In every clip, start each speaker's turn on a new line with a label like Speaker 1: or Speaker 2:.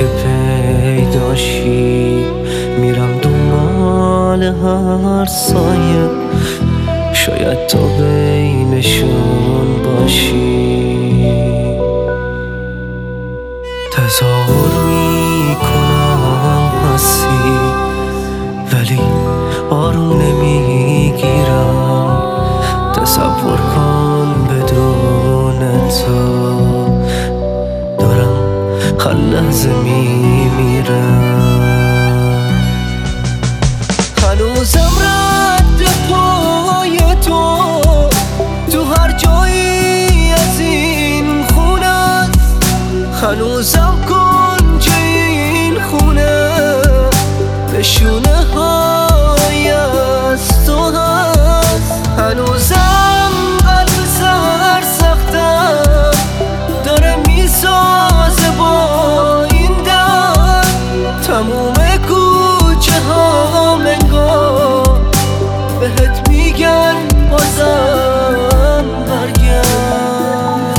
Speaker 1: که پیداشی میرم دنبال هر سایه، شاید تو بینشون باشی. تظاهر میکنم هستی ولی آروم نمیگیرم. تصور کن بدون تو دارم هر لحظه میمیرم. هنوزم رد پای تو هر جایی از این خونه است. هنوزم کنج این خونه نشونه های از تو هست. هنوزم قلب سرسختم داره میسازه با این در. تموم کوچه ها منگاه بهت میگن بازم برگرد.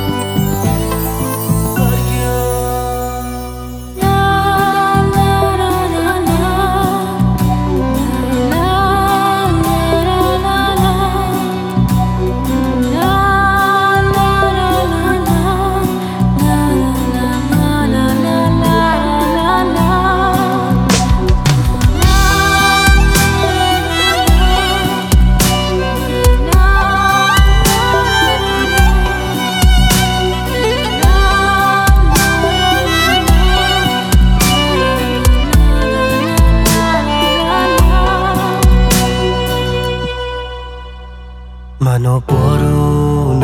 Speaker 1: منو بارون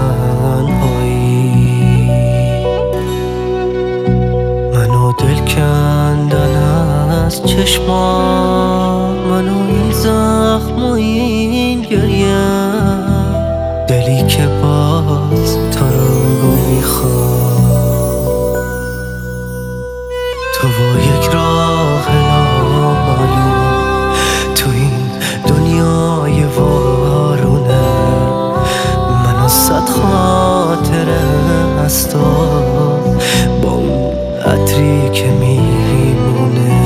Speaker 1: تنهایی، منو دل کندن از چشمام، منو این زخم و این گریه، دلی که باز تو رو میخواد. تو با یک راه نامعلوم تو این دنیای وارونه، من صد خاطره هست با اون عطری که میمونه.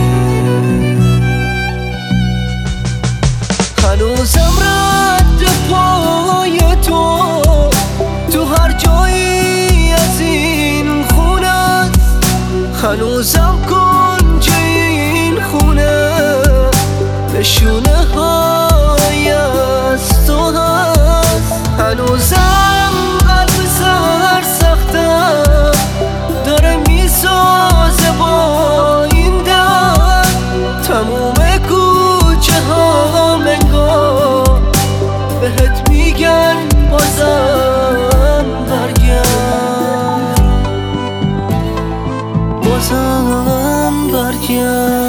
Speaker 1: هنوزم رد پای تو هر جایی از این خونه است. هنوزم کنج این خونه نشونه های از تو هست. هنوزم قلب سرسختم داره میسازه با این در. تموم کوچه ها منگاه بهت میگن بازم برگرد، بازم برگرد.